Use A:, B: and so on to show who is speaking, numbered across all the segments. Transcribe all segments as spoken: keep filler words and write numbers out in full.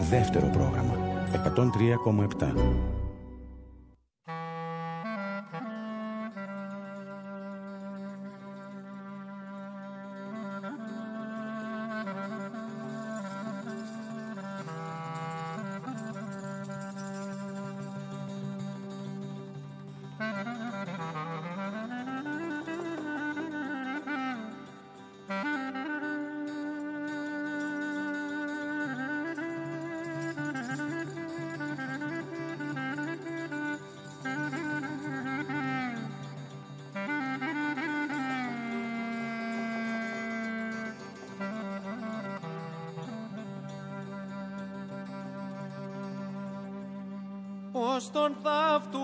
A: δεύτερο πρόγραμμα εκατόν τρία κόμμα επτά.
B: Ως τον θαύτου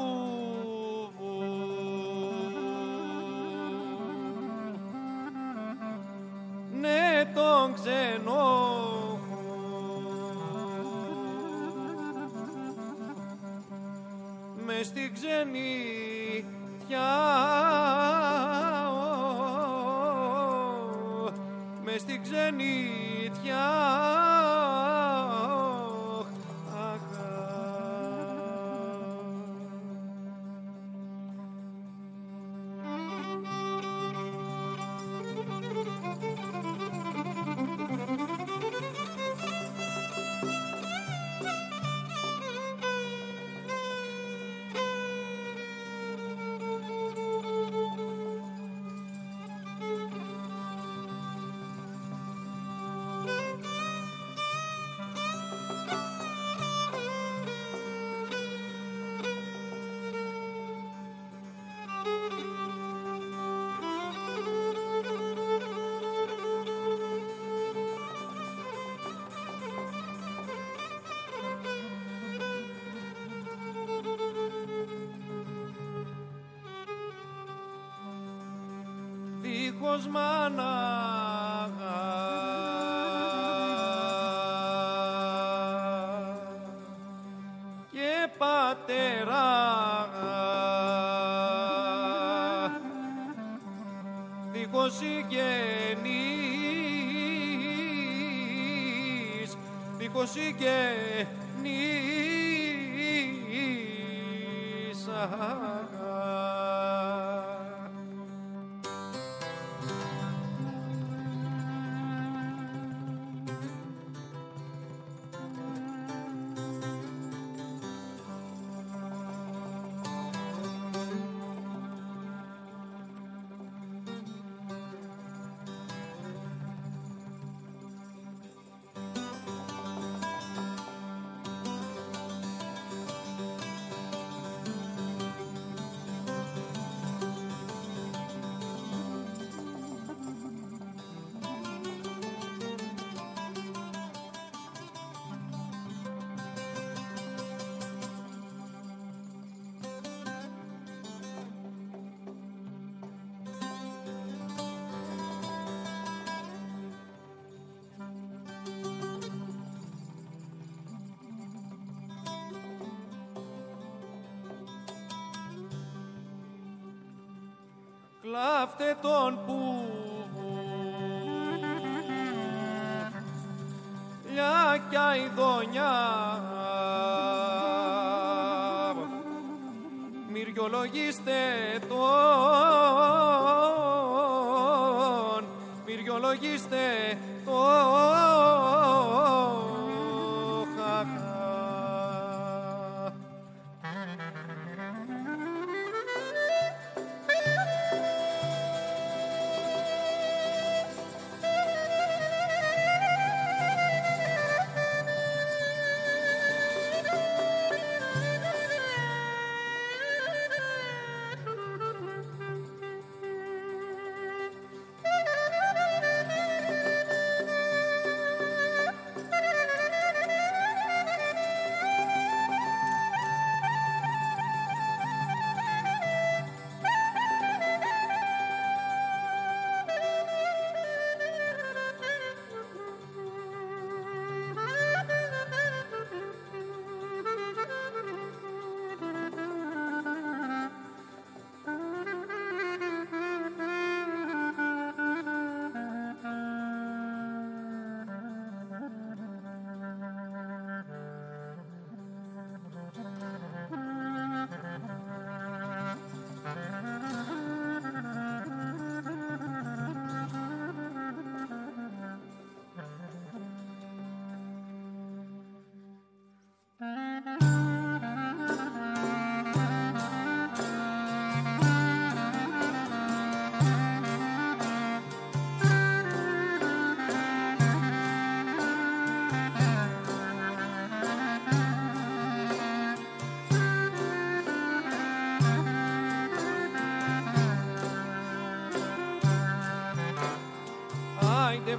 B: ναι τον ξενόχο μες στην ξενιτιά μες στην ξενιτιά δίχως μάνα και πατέρα δίχως συγγενείς δίχως συγγενείς κλάφτε τον που λιάκια ειδονιά μυριολογίστε τον μυριολογίστε τον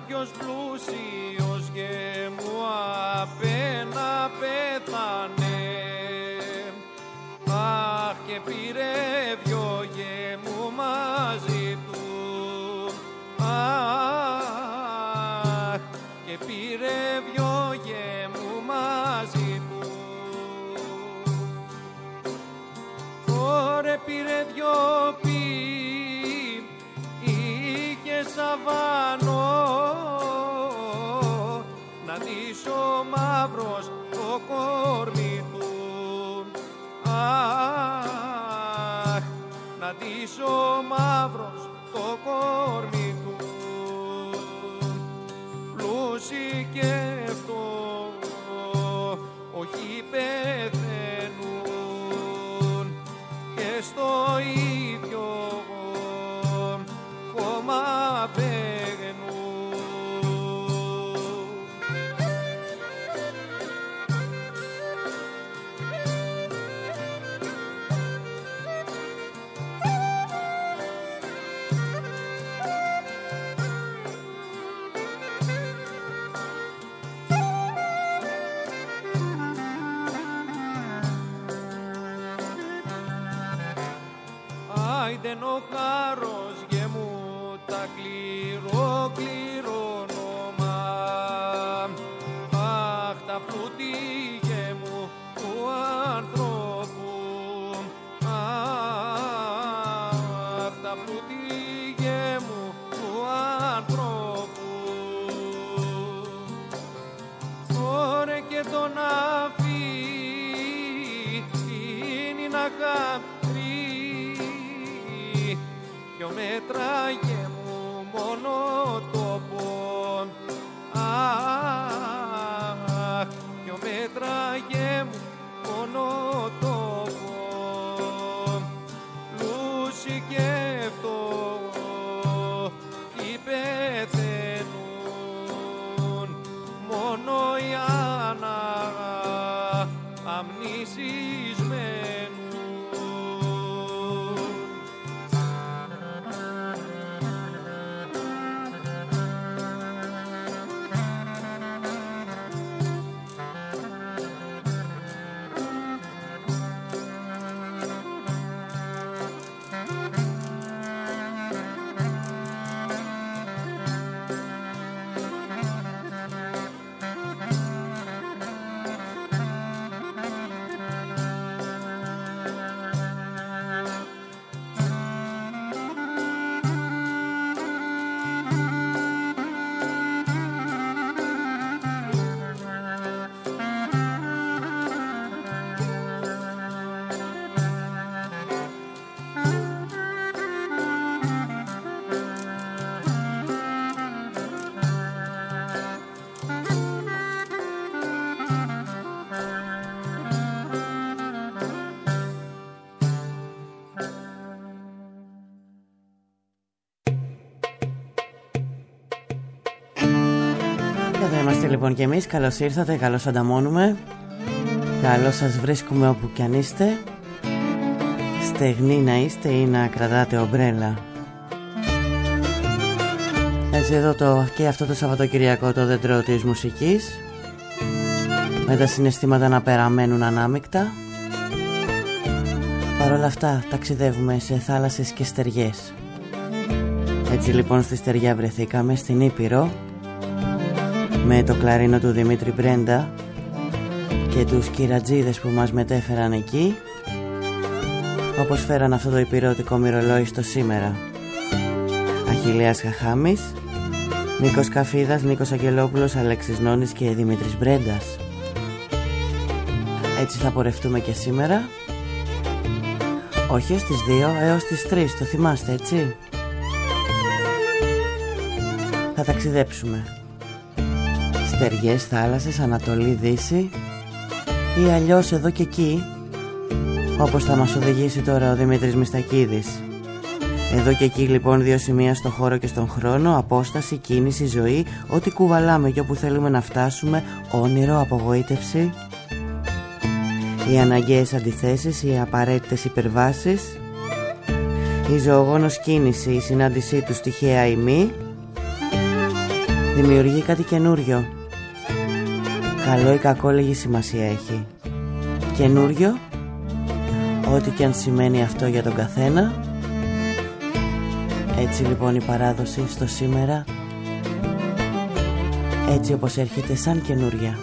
B: κάποιος πλούσιος και μου απένα πέθανε. Αχ, και πήρε δυο γέμου μαζί του. Αχ, και πήρε δυο γέμου μαζί του. Ωρε πήρε δυο πι, είχε σαβάνο, να δεις ο μαύρος το κορμί του. Αχ, να δεις ο μαύρος το κορμί του. Πλούσιοι και φτωχοί όχι πεθαίνουν και στο ίδιο χώμα μπαίνουν. Άιντεν ο χάρος γεμού τα κληρό κληρόνομα. Αχ, τα πλούτη γεμού του ανθρώπου. Αχ, τα πλούτη γεμού του ανθρώπου. Ωρε και τον αφή είναι να χαμρεί. Ποιο μέτραγε μου μόνο τόπο. Αχ, ποιο μέτραγε μου μόνο τόπο. Πλούσιοι και φτωχοί πεθαίνουν, μόνο οι αναμνήσεις μένουν.
C: Εδώ είμαστε λοιπόν και εμείς. Καλώς ήρθατε, καλώς ανταμώνουμε. Καλώς σας βρίσκουμε όπου κι αν είστε. Στεγνοί να είστε ή να κρατάτε ομπρέλα. Έτσι εδώ το, και αυτό το Σαββατοκυριακό το δέντρο της μουσικής, με τα συναισθήματα να περαμένουν ανάμεικτα. Παρ' όλα αυτά ταξιδεύουμε σε θάλασσες και στεριές. Έτσι λοιπόν στη στεριά βρεθήκαμε, στην Ήπειρο, με το κλαρίνο του Δημήτρη Μπρέντα και τους κυρατζίδες που μας μετέφεραν εκεί, όπως φέραν αυτό το υπηρεωτικό μυρολόι στο σήμερα. Αχιλλέας Χαχάμης, Νίκος Καφίδας, Νίκος Αγγελόπουλος, Αλέξης Νόνης και Δημήτρης Μπρέντας. Έτσι θα πορευτούμε και σήμερα. Όχι ως τις δύο, έως τις τρεις, το θυμάστε έτσι. Θα ταξιδέψουμε στεριές, θάλασσες, Ανατολή, Δύση ή αλλιώς εδώ και εκεί, όπως θα μας οδηγήσει τώρα ο Δημήτρης Μιστακίδης. Εδώ και εκεί λοιπόν δύο σημεία στο χώρο και στον χρόνο, απόσταση, κίνηση, ζωή, ό,τι κουβαλάμε και όπου θέλουμε να φτάσουμε, όνειρο, απογοήτευση, οι αναγκαίες αντιθέσεις, οι απαραίτητες υπερβάσεις, η ζωογόνος κίνηση, η συνάντησή τους τυχαία ή μη, Δημιουργεί κάτι καινούριο. Καλό ή κακό λίγη σημασία έχει. Καινούριο, ό,τι και αν σημαίνει αυτό για τον καθένα. Έτσι λοιπόν η παράδοση στο σήμερα, έτσι όπως έρχεται σαν καινούρια.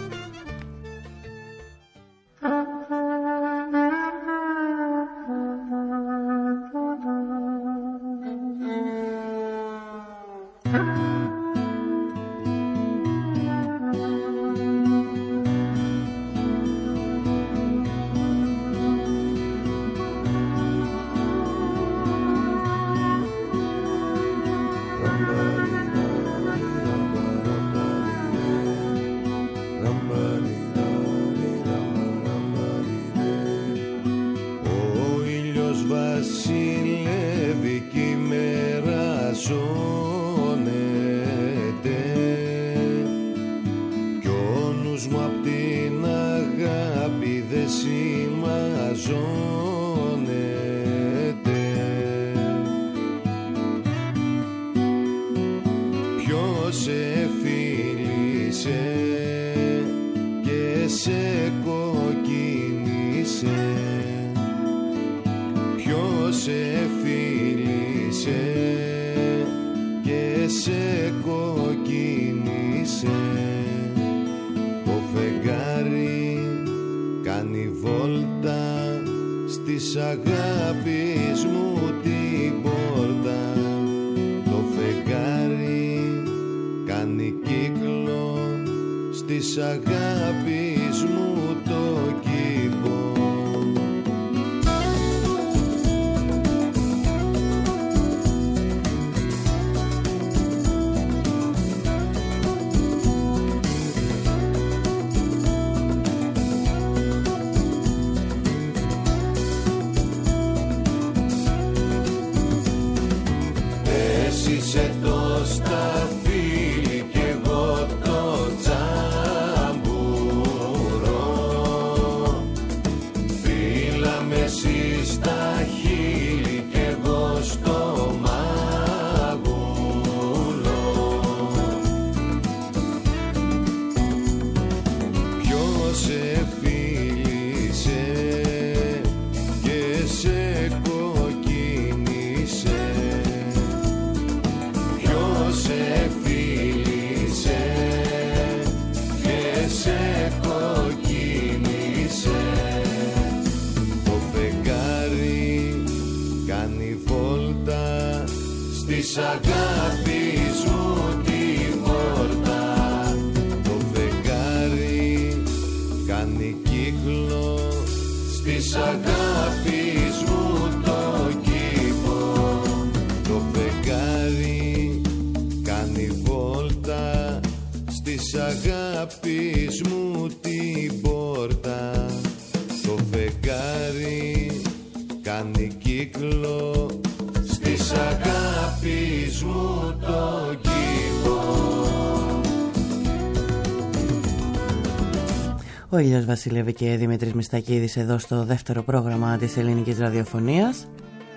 C: Ο Ήλιος Βασιλεύει και Δημήτρης Μιστακίδης εδώ στο δεύτερο πρόγραμμα της ελληνικής ραδιοφωνίας.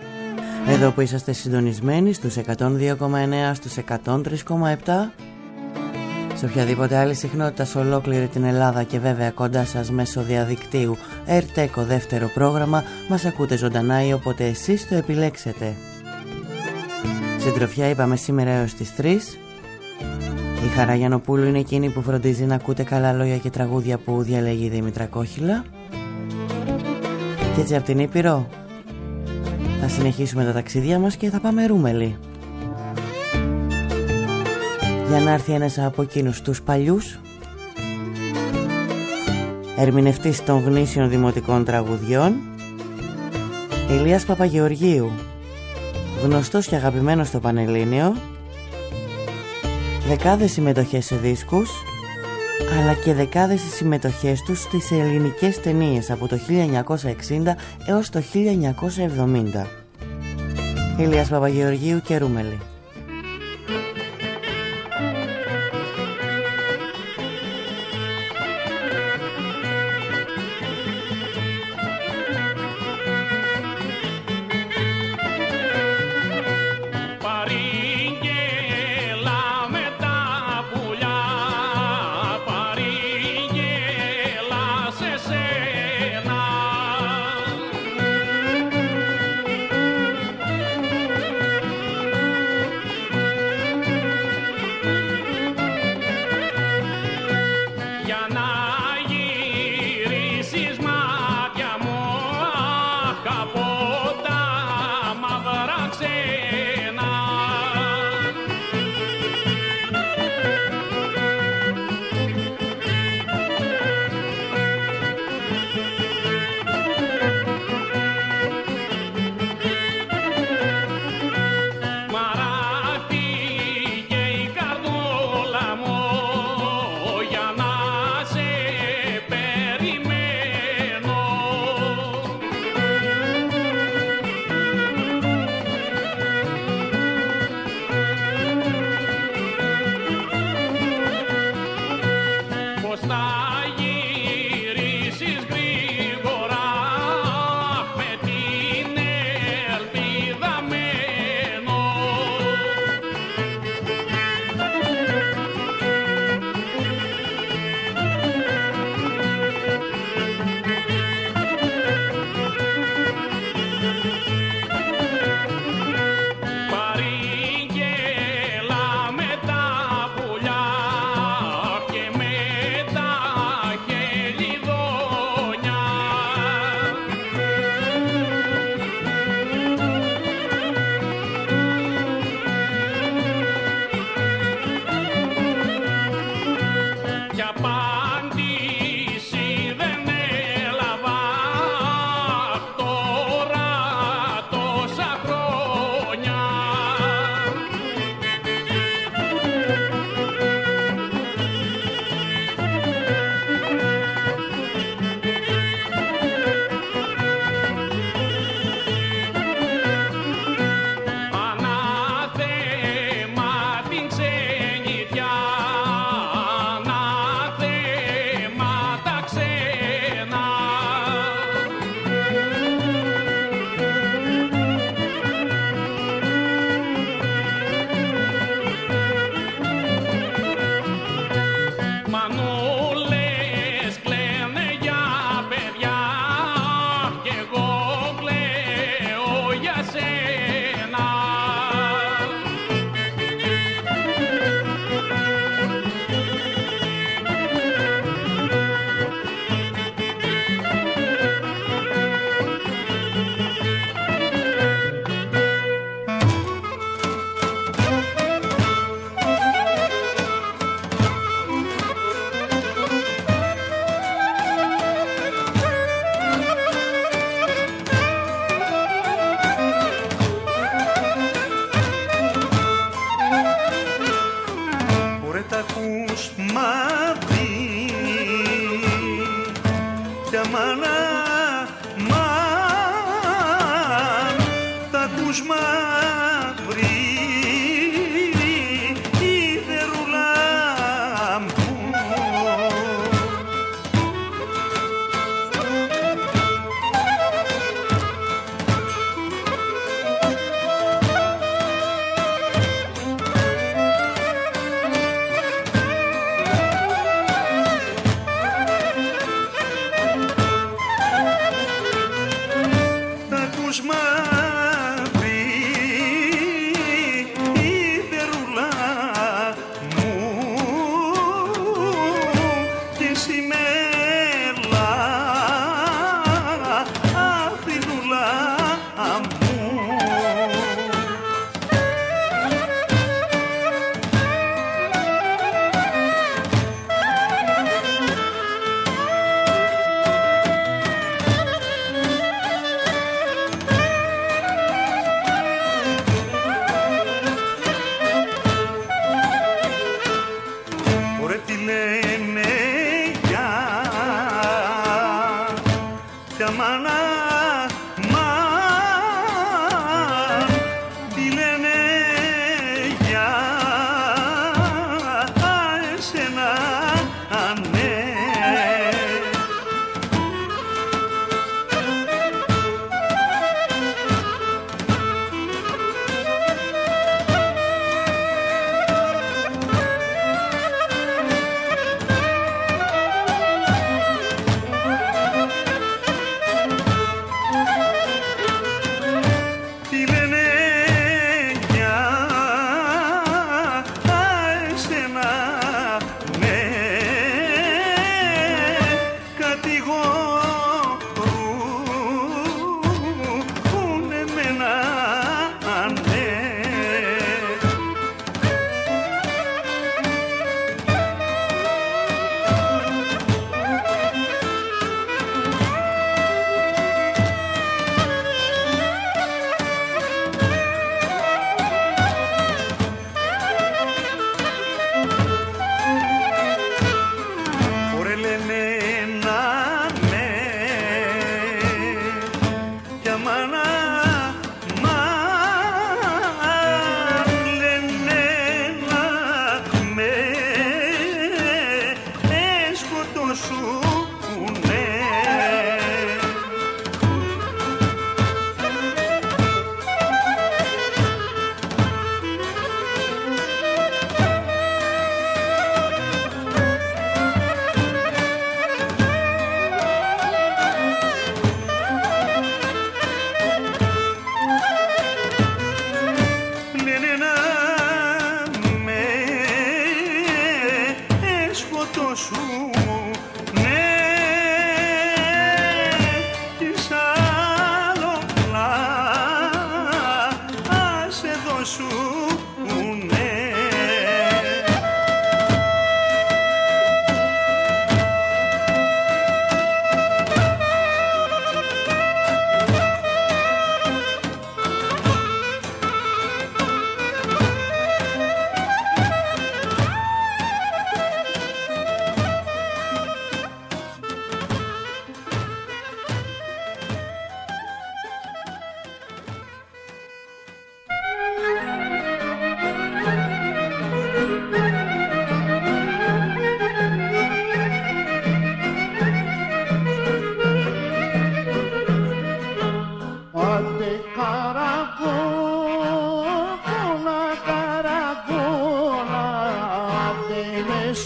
C: Εδώ που είσαστε συντονισμένοι στους εκατόν δύο κόμμα εννέα, στους εκατόν τρία κόμμα επτά, σε οποιαδήποτε άλλη συχνότητα σε ολόκληρη την Ελλάδα και βέβαια κοντά σας μέσω διαδικτύου ΕΡΤΕΚΟ δεύτερο πρόγραμμα, μας ακούτε ζωντανά ή όποτε εσείς το επιλέξετε. Συντροφιά είπαμε σήμερα έως τις τρεις. Η Χαρά Γιαννοπούλου είναι εκείνη που φροντίζει να ακούτε καλά λόγια και τραγούδια που διαλέγει η Δήμητρα Κόχυλα. Και έτσι από την Ήπειρο θα συνεχίσουμε τα ταξίδια μας και θα πάμε Ρούμελι, για να έρθει ένας από εκείνους τους παλιούς ερμηνευτής των γνήσιων δημοτικών τραγουδιών, Ηλίας Παπαγεωργίου, γνωστός και αγαπημένος στο Πανελλήνιο, δεκάδες συμμετοχές σε δίσκους, αλλά και δεκάδες οι συμμετοχές τους στις ελληνικές ταινίες από το χίλια εννιακόσια εξήντα έως το χίλια εννιακόσια εβδομήντα. Ηλίας Παπαγεωργίου και Ρούμελι.
D: Παρήγγελα με τα πουλιά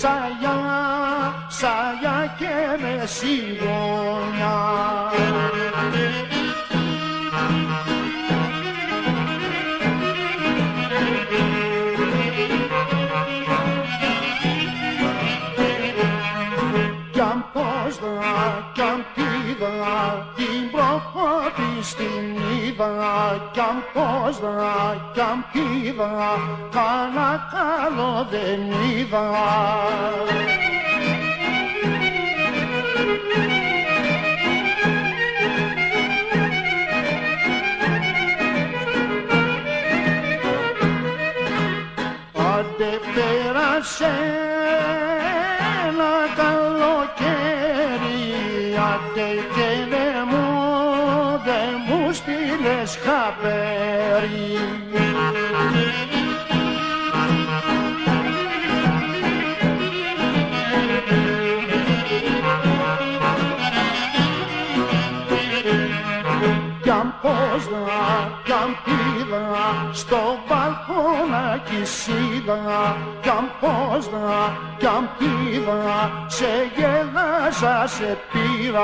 D: σαγιά, σαγιά και με σιγόνια. Κι αν πώς δα, κι αν πήδα, την προπότη στην είδα. Κι αν πώς δα, κι αν πήδα, κανένα καλό δεν είδα. Άντε πέρασε ένα καλοκαίρι, άντε και δε μου, δε μου στείλες χαπέρι. Κι αν πώς δα, κι αν πήδα, στο μπαλκόνακι σίδα. Κι αν πώς δα, κι αν πήδα, σε γέλασα, σε πήρα.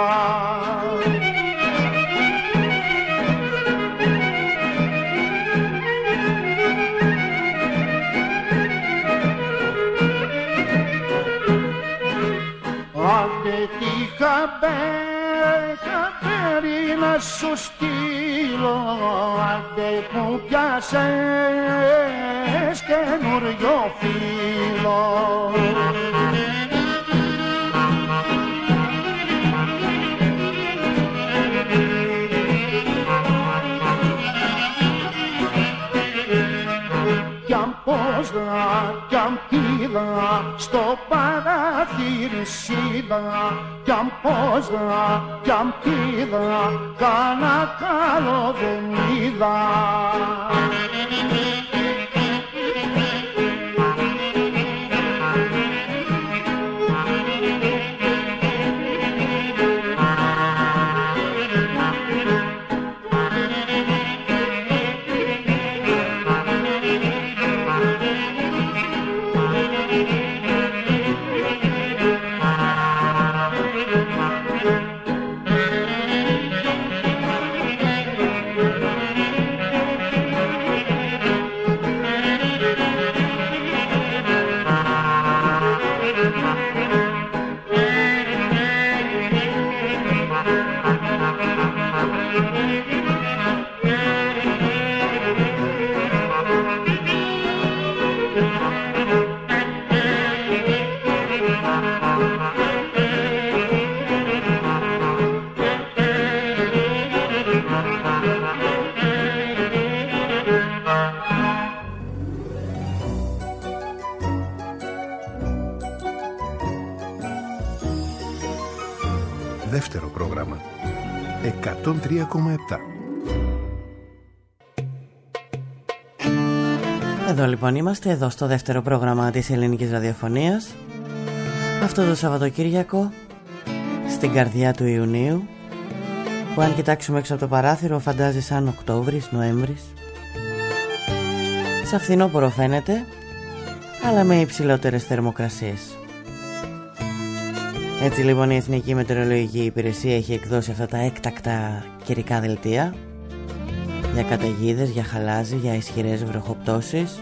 D: Άντε τι χαμπέρι, χαμπέρι να σου στείλω. Άντε που πιάσες καινούριο φίλο. Κι αν πώς δα, κι αν πήδα, στο παραθύρι σίδα. Κι αν πώς δα, κι αν πήδα, κανένα καλό δεν είδα.
E: Δεύτερο πρόγραμμα εκατόν τρία κόμμα επτά.
C: Εδώ λοιπόν είμαστε, εδώ στο δεύτερο πρόγραμμα της ελληνικής ραδιοφωνίας. Αυτό το Σαββατοκύριακο, στην καρδιά του Ιουνίου, που αν κοιτάξουμε έξω από το παράθυρο φαντάζει σαν Οκτώβρης, Νοέμβρης. Σαν φθινόπωρο φαίνεται, αλλά με υψηλότερες θερμοκρασίες. Έτσι λοιπόν η Εθνική Μετεωρολογική Υπηρεσία έχει εκδώσει αυτά τα έκτακτα καιρικά δελτία για καταιγίδες, για χαλάζι, για ισχυρές βροχοπτώσεις.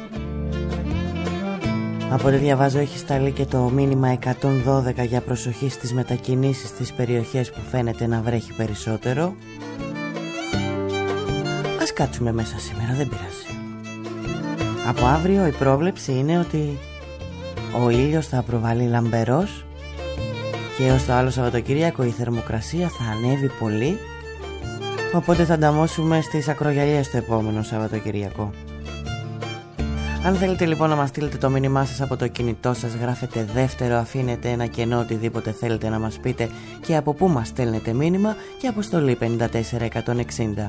C: Από ό,τι διαβάζω έχει σταλεί και το μήνυμα εκατόν δώδεκα για προσοχή στις μετακινήσεις στις περιοχές που φαίνεται να βρέχει περισσότερο. Ας κάτσουμε μέσα σήμερα, δεν πειράζει. Από αύριο η πρόβλεψη είναι ότι ο ήλιος θα προβάλλει λαμπερός και έως το άλλο Σαββατοκύριακο η θερμοκρασία θα ανέβει πολύ, οπότε θα ανταμώσουμε στις ακρογιαλιές το επόμενο Σαββατοκύριακο. Αν θέλετε λοιπόν να μας στείλετε το μήνυμά σας από το κινητό σας, γράφετε δεύτερο, αφήνετε ένα κενό, οτιδήποτε θέλετε να μας πείτε και από πού μας στέλνετε μήνυμα, και αποστολή πέντε τέσσερα εκατόν εξήντα.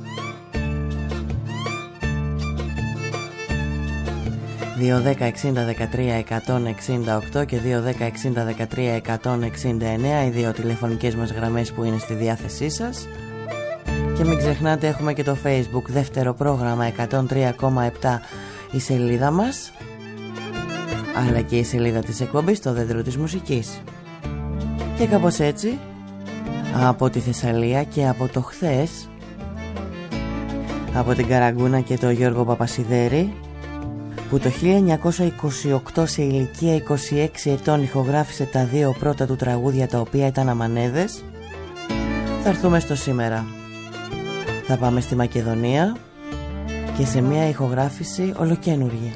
C: δύο δέκα εξήντα δεκατρία εκατόν εξήντα οκτώ και δύο δέκα εξήντα δεκατρία εκατόν εξήντα εννέα, οι δύο τηλεφωνικές μας γραμμές που είναι στη διάθεσή σας. Και μην ξεχνάτε, έχουμε και το Facebook, δεύτερο πρόγραμμα εκατόν τρία κόμμα επτά η σελίδα μας. αλλά και η σελίδα της εκπομπής στο Δέντρο της Μουσικής. Και κάπως έτσι, από τη Θεσσαλία και από το χθες, από την Καραγκούνα και το Γιώργο Παπασιδέρη, που το χίλια εννιακόσια είκοσι οκτώ σε ηλικία είκοσι έξι ετών ηχογράφησε τα δύο πρώτα του τραγούδια, τα οποία ήταν αμανέδες, θα έρθουμε στο σήμερα. Θα πάμε στη Μακεδονία και σε μια ηχογράφηση ολοκένουργια.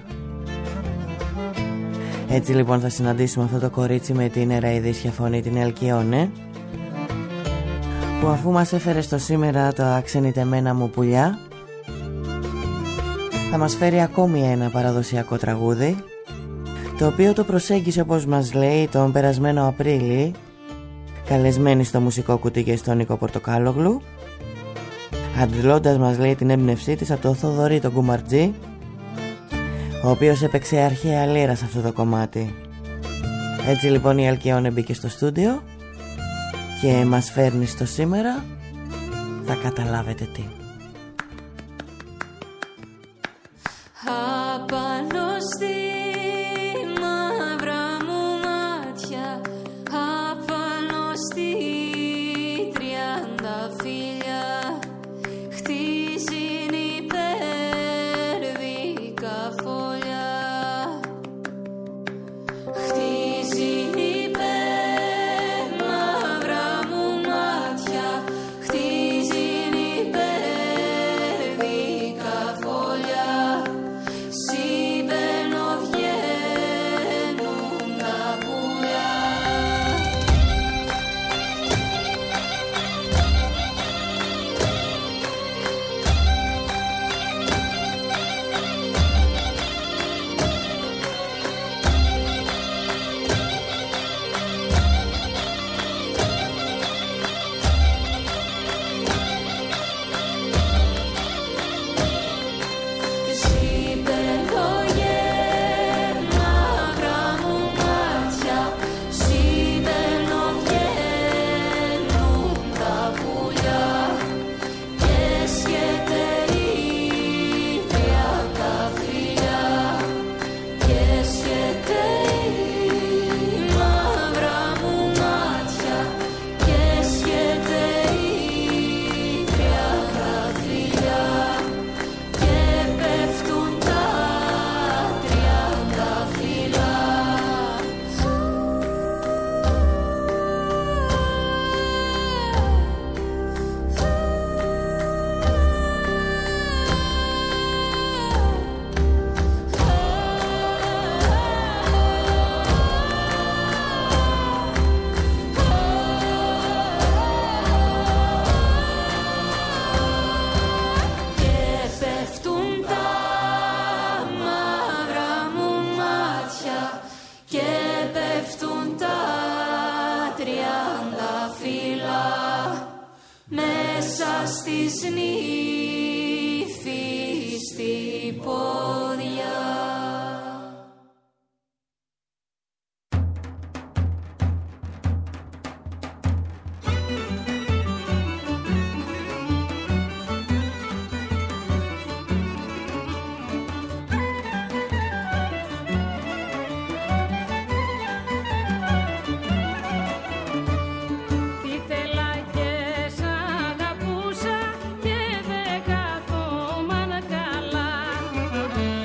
C: Έτσι λοιπόν θα συναντήσουμε αυτό το κορίτσι με την εραϊδίσια φωνή, την Αλκιόνε, που αφού μας έφερε στο σήμερα τα ξενιτεμένα μου πουλιά, θα μας φέρει ακόμη ένα παραδοσιακό τραγούδι, το οποίο το προσέγγισε, όπως μας λέει, τον περασμένο Απρίλη, καλεσμένη στο μουσικό κουτί και στον Νίκο Πορτοκάλογλου, αντλώντας, μας λέει, την έμπνευσή της από το Θοδωρή τον Κουμαρτζή, ο οποίος έπαιξε αρχαία λύρα σε αυτό το κομμάτι. Έτσι λοιπόν η Αλκιόνε μπήκε στο στούντιο και μας φέρνει στο σήμερα, θα καταλάβετε τι.
F: Απάνω στη μαύρα μου μάτια, απάνω στη τριανταφύλια, χτίζουν υπέρδικα φωλιά, χτίζουν υπέρ μαύρα μου μάτια, χτίζουν υπέρδικα φωλιά.
G: Αγαπούσα και δεν καθόμουν καλά.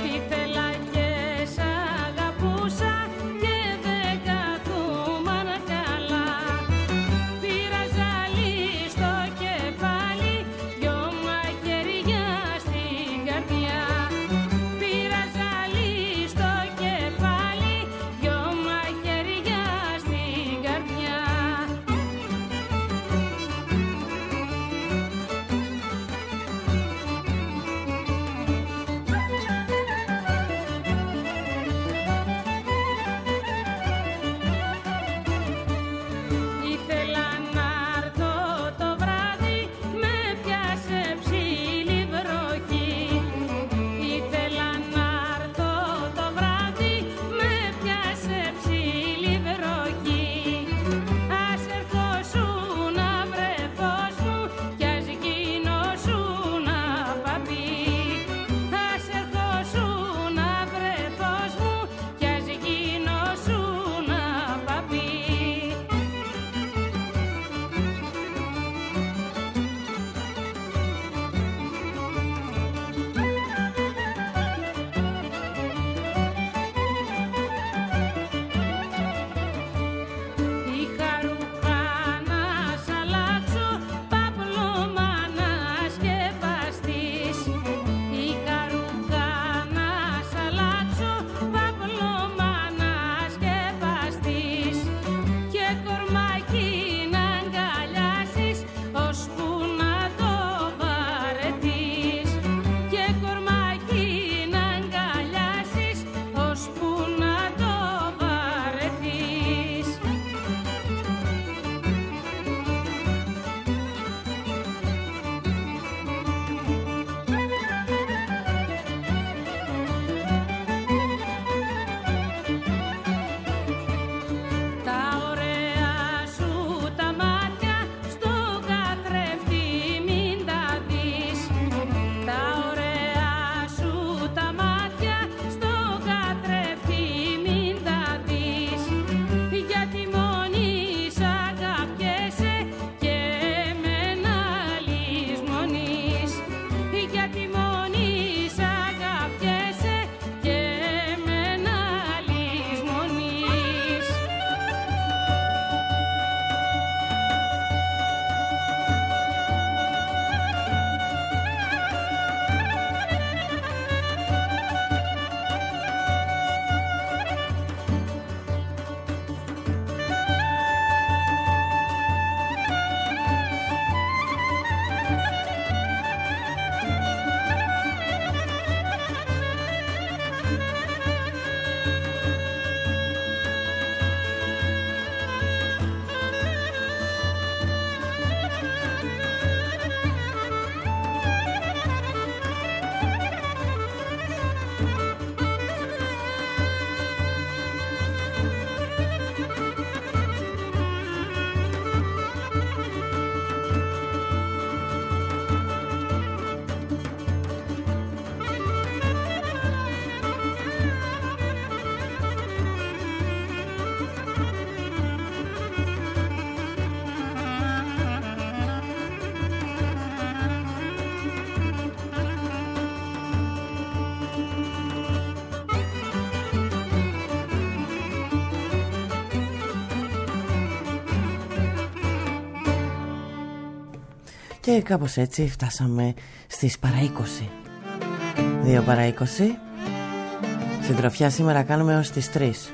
C: Και κάπως έτσι φτάσαμε στις παρά είκοσι. Δύο παρά είκοσι. Συντροφιά σήμερα κάνουμε ως τις τρεις.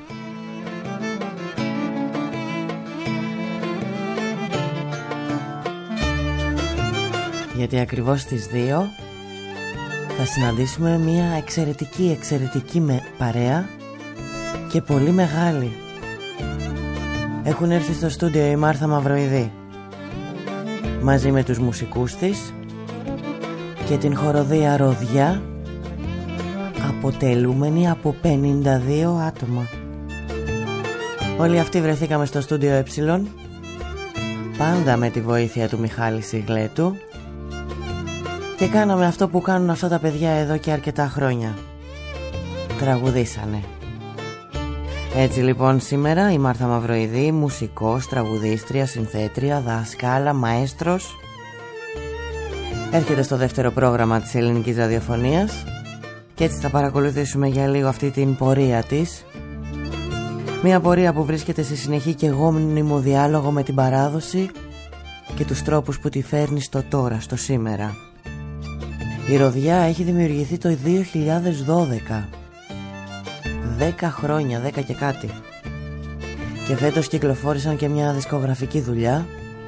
C: Γιατί ακριβώς στις δύο θα συναντήσουμε μια εξαιρετική, εξαιρετική με παρέα και πολύ μεγάλη. Έχουν έρθει στο στούντιο η Μάρθα Μαυροειδή μαζί με τους μουσικούς της και την χοροδία Ροδιά, αποτελούμενη από πενήντα δύο άτομα. Όλοι αυτοί βρεθήκαμε στο στούντιο Ε, πάντα με τη βοήθεια του Μιχάλη Σιγλέτου, και κάναμε αυτό που κάνουν αυτά τα παιδιά εδώ και αρκετά χρόνια. Τραγουδήσανε. Έτσι λοιπόν σήμερα η Μάρθα Μαυροειδή, μουσικός, τραγουδίστρια, συνθέτρια, δάσκαλα, μαέστρος, έρχεται στο δεύτερο πρόγραμμα της ελληνικής ραδιοφωνίας και έτσι θα παρακολουθήσουμε για λίγο αυτή την πορεία της. Μια πορεία που βρίσκεται σε συνεχή και γόμνημο διάλογο με την παράδοση και τους τρόπους που τη φέρνει στο τώρα, στο σήμερα. Η Ροδιά έχει δημιουργηθεί το δύο χιλιάδες δώδεκα. Δέκα χρόνια, δέκα και κάτι. Και φέτος κυκλοφόρησαν και μια δισκογραφική δουλειά.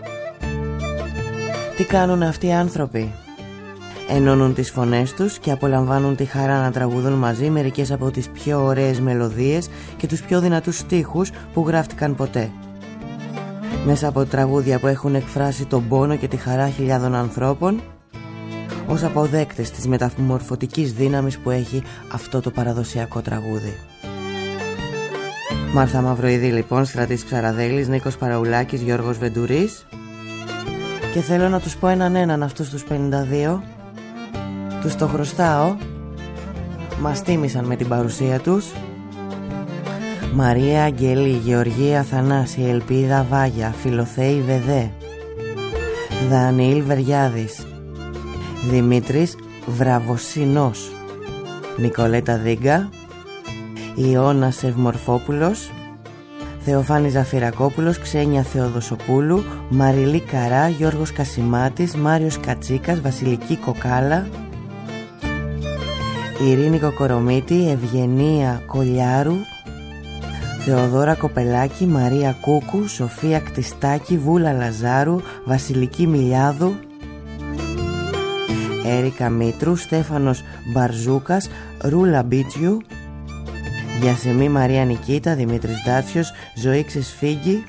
C: Τι κάνουν αυτοί οι άνθρωποι? Ενώνουν τις φωνές τους και απολαμβάνουν τη χαρά να τραγουδούν μαζί μερικές από τις πιο ωραίες μελωδίες και τους πιο δυνατούς στίχους που γράφτηκαν ποτέ. Μέσα από τραγούδια που έχουν εκφράσει τον πόνο και τη χαρά χιλιάδων ανθρώπων, ως αποδέκτες της μεταμορφωτικής δύναμης που έχει αυτό το παραδοσιακό τραγούδι. Μάρθα Μαυροειδή λοιπόν, Στρατής Ψαραδέλης, Νίκος Παραουλάκης, Γιώργος Βεντουρής. Και θέλω να τους πω έναν έναν αυτούς τους πενήντα δύο. Τους το χρωστάω. Μας τίμησαν με την παρουσία τους. Μαρία Αγγελή, Γεωργία Θανάση, Ελπίδα Βάγια, Φιλοθέη Βεδέ, Δανιήλ Βεριάδης, Δημήτρης Βραβοσινός, Νικολέτα Δίγκα, Ιώνας Ευμορφόπουλος, Θεοφάνη Ζαφυρακόπουλος, Ξένια Θεοδοσοπούλου, Μαριλή Καρά, Γιώργος Κασιμάτης, Μάριος Κατσίκας, Βασιλική Κοκάλα, Ειρήνη Κοκορομίτη, Ευγενία Κολιάρου, Θεοδόρα Κοπελάκη, Μαρία Κούκου, Σοφία Κτιστάκη, Βούλα Λαζάρου, Βασιλική Μιλιάδου, Έρικα Μήτρου, Στέφανος Μπαρζούκας, Ρούλα Μπίτζιου, Γιασεμή Μαρία Νικίτα, Δημήτρης Δάτσιος, Ζωή Ξεσφίγγι,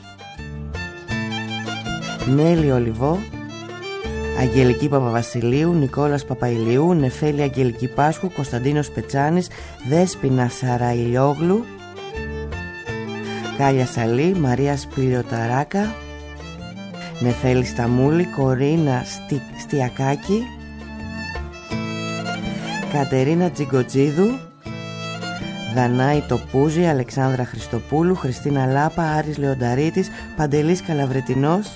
C: Νέλη Ολιβό, Αγγελική Παπαβασιλείου, Νικόλας Παπαϊλιού, Νεφέλη Αγγελική Πάσχου, Κωνσταντίνος Πετσάνης, Δέσποινα Σαραϊλιόγλου, Κάλια Σαλή, Μαρία Σπηλιοταράκα, Νεφέλη Σταμούλη, Κορίνα Στι... Στιακάκη, Κατερίνα Τζιγκοτζίδου, Δανάη Τοπούζη, Αλεξάνδρα Χριστοπούλου, Χριστίνα Λάπα, Άρης Λεονταρίτης, Παντελής Καλαβρετινός,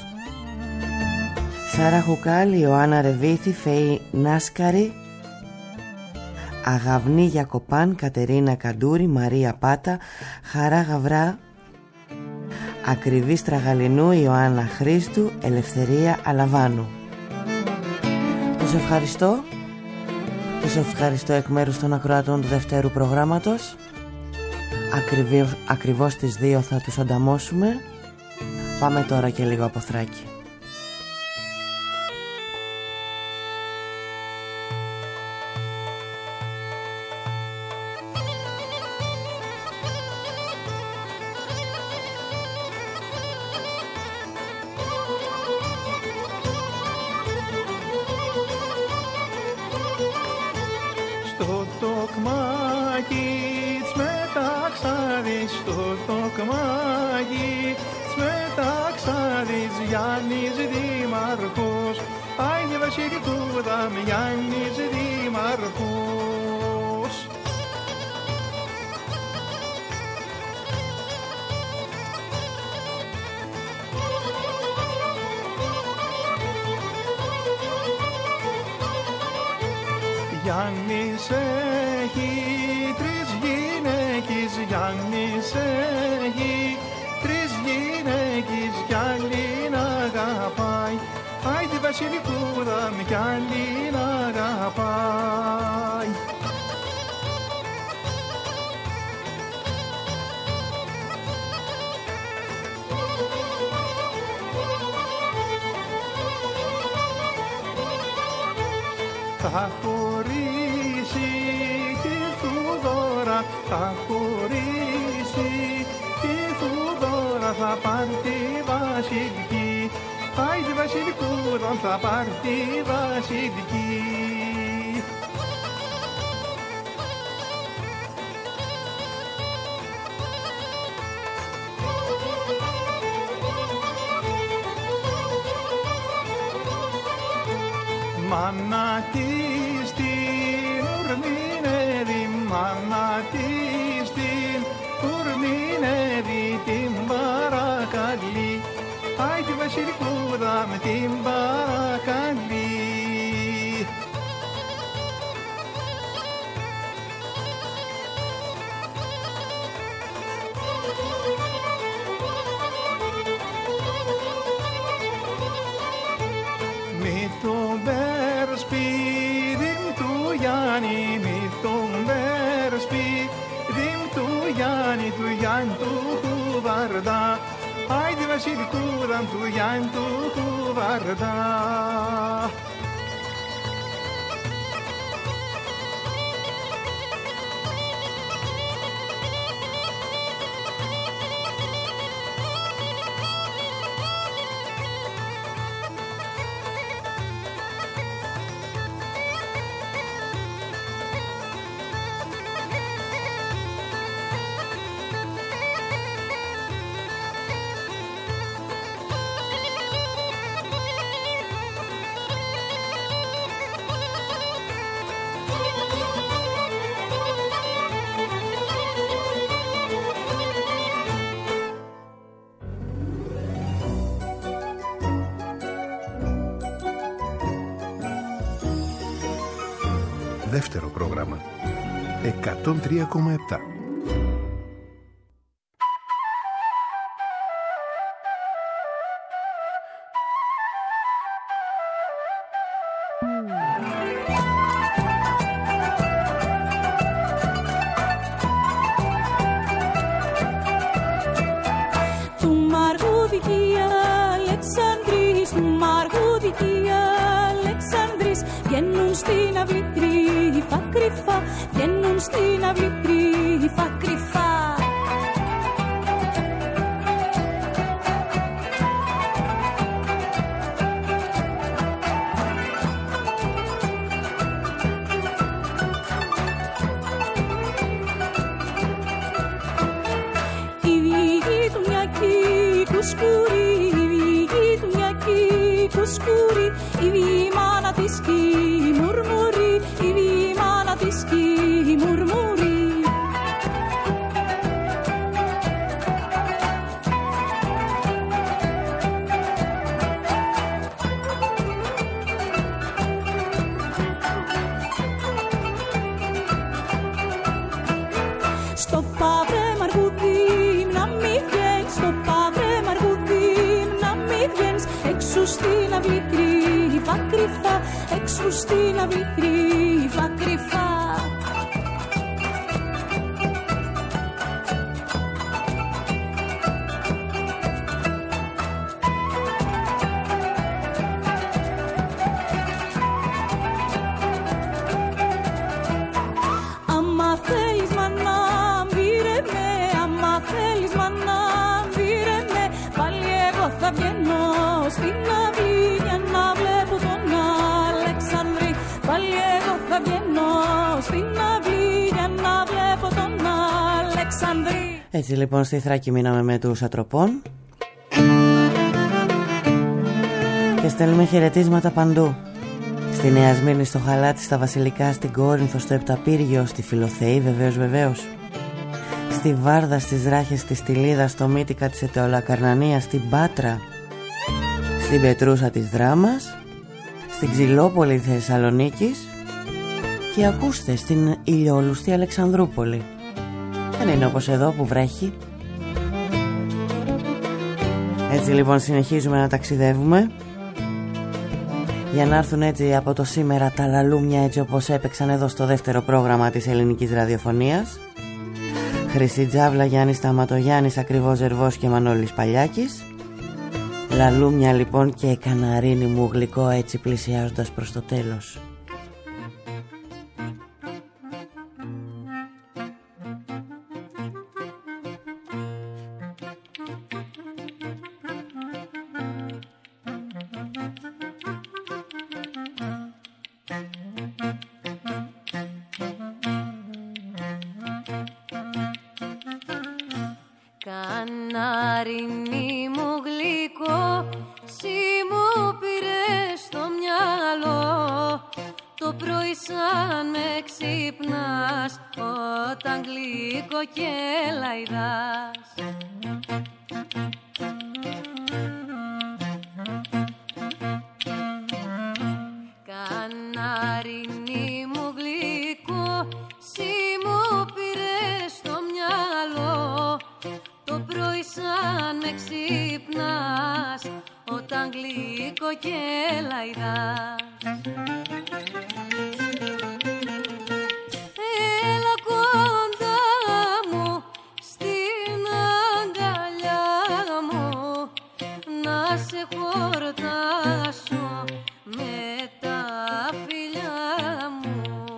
C: Σάρα Χουκάλη, Ιωάννα Ρεβίθη, Φέη Νάσκαρη, Αγαυνή Γιακοπάν, Κατερίνα Καντούρη, Μαρία Πάτα, Χαρά Γαβρά, Ακριβή Στραγαλινού, Ιωάννα Χρήστου, Ελευθερία Αλαβάνου. Τους ευχαριστώ. Τους ευχαριστώ εκ μέρους των ακροατών του δευτέρου προγράμματος. Ακριβώς, ακριβώς τις δύο θα τους ανταμώσουμε. Πάμε τώρα και λίγο από Θράκη.
B: Γιάννης έχει τρεις γυναίκες, Γιάννης έχει τρεις γυναίκες κι άλλην αγαπάει. Άιντε βασιλικούδα κι άλλη να αγαπάει. Θα χωρίσει και Θουδώρα, θα χωρίσει και Θουδώρα, θα πάρει τη βασιλική. Άι τη βασιλικούδα, θα πάρει τη βασιλική. Μάνα της την ουρμηνεύει, μάνα της την ουρμηνεύει, την παρακαλεί. Άι τη βασιλικούδα με την παρακαλεί. Μη τον περσπίδιν του Γιάννη, μη τον περσπίδιν του Γιάννη, του Γιάννη του Κουβαρδά. Άι τη βασιλικούδα του Γιάννη του Κουβαρδά.
E: Δεύτερο πρόγραμμα εκατόν τρία κόμμα επτά.
F: Του Μαργούδικη Αλεξανδρής, του Μαργούδικη Αλεξανδρής, βγαίνουν στην αυλή κρύφα κρυφά, βγαίνουν στην αυλή κρύφα κρυφά. Η βγήκη του μιακή κουσκούρη, η βγήκη του μιακή κουσκούρη, η βγή μάνα της κι μουρμουρή, η βγή μάνα της κι μουρμουρή. Στο παύρε μαργουδί να μη βγαίνεις, στο παύρε μαργουδί να μη βγαίνεις, έξω στην αυλή κρύφα κρυφά, έξω στην αυλή κρύφα κρυφά. Άμα θέλεις μάνα μπήρε με, άμα θέλεις μάνα μπήρε με, πάλι εγώ θα βγαίνω στην αυλή για να βλέπω τον Αλεξανδρή. Πάλι εγώ θα βγαίνω στην αυλή για να βλέπω τον Αλεξανδρή.
C: Έτσι λοιπόν στη Θράκη μείναμε με τους Ατροπών και στέλνουμε χαιρετίσματα παντού. Στη Νέα Σμύρνη, στο Χαλάτι, στα Βασιλικά, στην Κόρινθο, στο Επταπύργιο, στη Φιλοθεή βεβαίως βεβαίως, στη Βάρδα, στις Ράχες, στη Στυλίδα, στο Μύτικα της Ετεολακαρνανίας, στην Πάτρα, στην Πετρούσα της Δράμας, στην Ξυλόπολη της Θεσσαλονίκης και ακούστε στην ηλιόλουστη Αλεξανδρούπολη. Δεν είναι όπως εδώ που βρέχει. Έτσι λοιπόν συνεχίζουμε να ταξιδεύουμε για να έρθουν έτσι από το σήμερα τα λαλούμια έτσι όπως έπαιξαν εδώ στο δεύτερο πρόγραμμα της ελληνικής ραδιοφωνίας. Χρυσή Τζάβλα, Γιάννης Σταματογιάννης, Ακριβώς Ζερβός και Μανώλης Παλιάκης. Λαλούμια λοιπόν και καναρίνι μου γλυκό έτσι πλησιάζοντας προς το τέλος.
G: Καναρίνι μου γλυκό, σι μου πήρες στο μυαλό. Το πρωί σαν με ξυπνάς, όταν γλυκό και λαϊδάς. Καναρίνι μου γλυκό, σι μου πήρες στο μυαλό. Το πρωί σαν με ξυπνάς, όταν γλυκό και λαϊδάς. Έλα κοντά μου, στην αγκαλιά μου, να σε χορτάσω με τα φιλιά μου.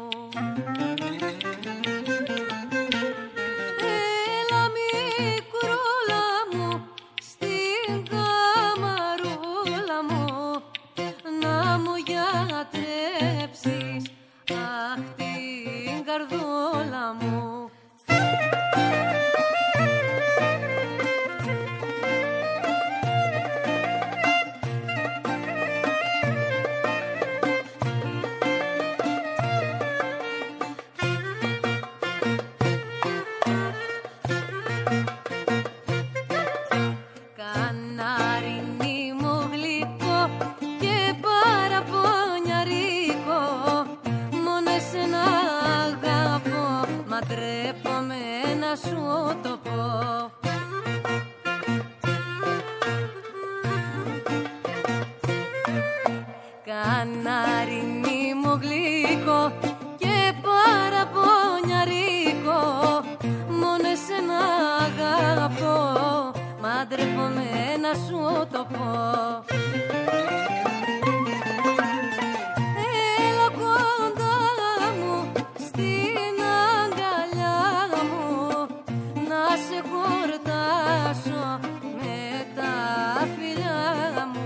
G: Έλα μικρούλα μου, στην καμαρούλα μου, να μου γιατρέψεις, αχ, την καρδούλα μου. Καναρίνι μου γλυκό και παραπονιαρίκο, μόνο εσένα αγαπώ, μα ντρέπομαι να σου το πω. Καναρίνι μου γλυκό και παραπονιαρίκο, μόνο εσένα αγαπώ, μα ντρέπομαι να σου το πω. Έλα κοντά μου, στην αγκαλιά μου, να σε χορτάσω με τα φιλιά μου.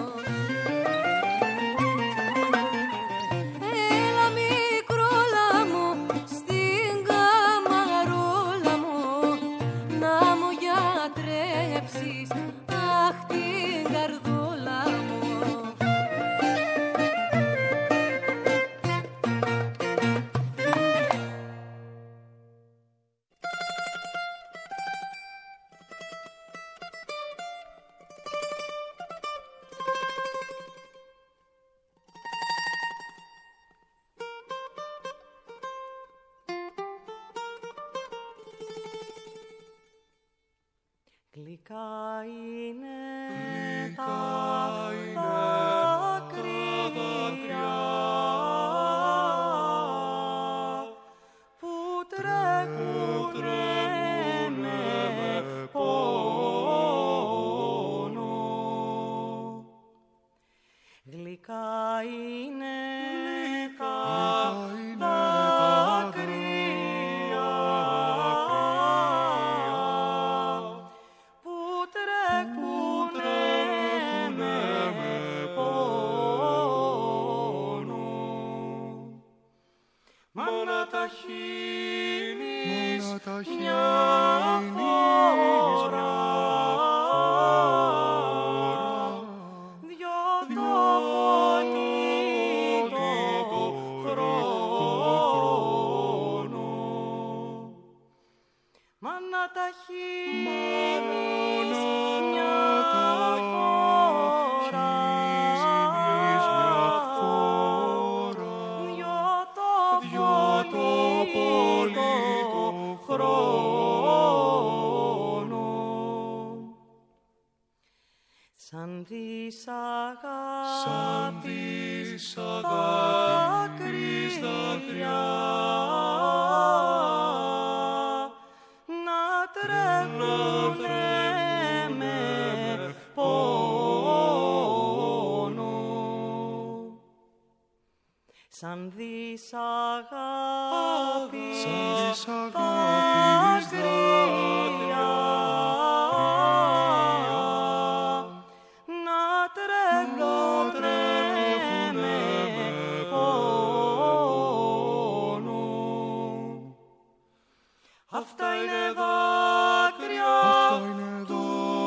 G: Έλα μικρούλα μου, στην καμαρούλα μου, να μου γιατρέψεις, αχ, την καρδούλα μου.
F: Γλυκά είναι τα δάκρυα που τρέχουνε με πόνο. Γλυκά είναι τα δάκρυα που τρέχουνε με πόνο. Μα να τα χύνεις μια φορά, δυο το πολύ το χρόνο. Μα να τα χύνεις μια φορά, δυο το πολύ το χρόνο.
C: Σαν της αγάπης δάκρυς δάκρυα να τρέχουνε με πόνο. Σαν της αγάπης δάκρυα αυτά είναι δάκρυα του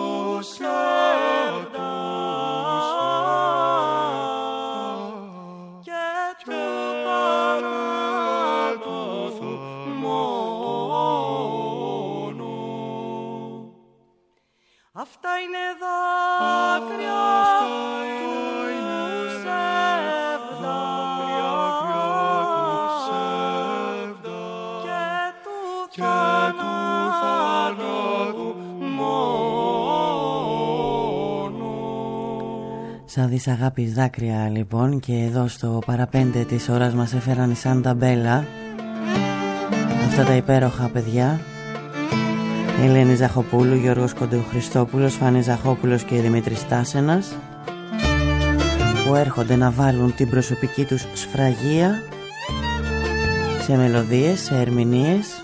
C: ψεύδα και του θανάτου μόνο. Αυτά είναι δάκρυα του ψεύδα και του θανάτου μόνο. Σαν της αγάπης δάκρυα λοιπόν, και εδώ στο παραπέντε της ώρας μας έφεραν η Σάντα Μπέλα αυτά τα υπέροχα παιδιά, Ελένη Ζαχοπούλου, Γιώργος Κοντεουχριστόπουλος, Φάνη Ζαχόπουλος και Δημήτρης Τάσενας, που έρχονται να βάλουν την προσωπική τους σφραγία σε μελωδίες, σε ερμηνείες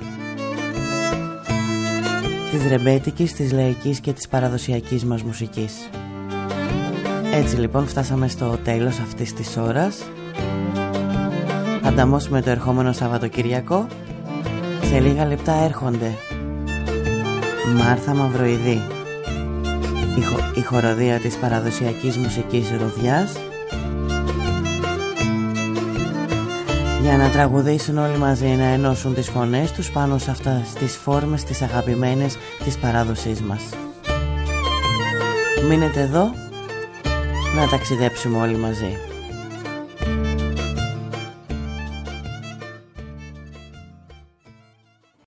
C: της ρεμπέτικης, της λαϊκής και της παραδοσιακής μας μουσικής. Έτσι λοιπόν φτάσαμε στο τέλος αυτής της ώρας. Θα ανταμώσουμε το ερχόμενο Σαββατοκυριακό. Σε λίγα λεπτά έρχονται Μάρθα Μαυροειδή, η, χο, η χοροδία της παραδοσιακής μουσικής Ρουδιάς, για να τραγουδήσουν όλοι μαζί, να ενώσουν τις φωνές τους πάνω σε αυτές τις φόρμες, τις αγαπημένες της παράδοσής μας. Μείνετε εδώ να ταξιδέψουμε όλοι μαζί.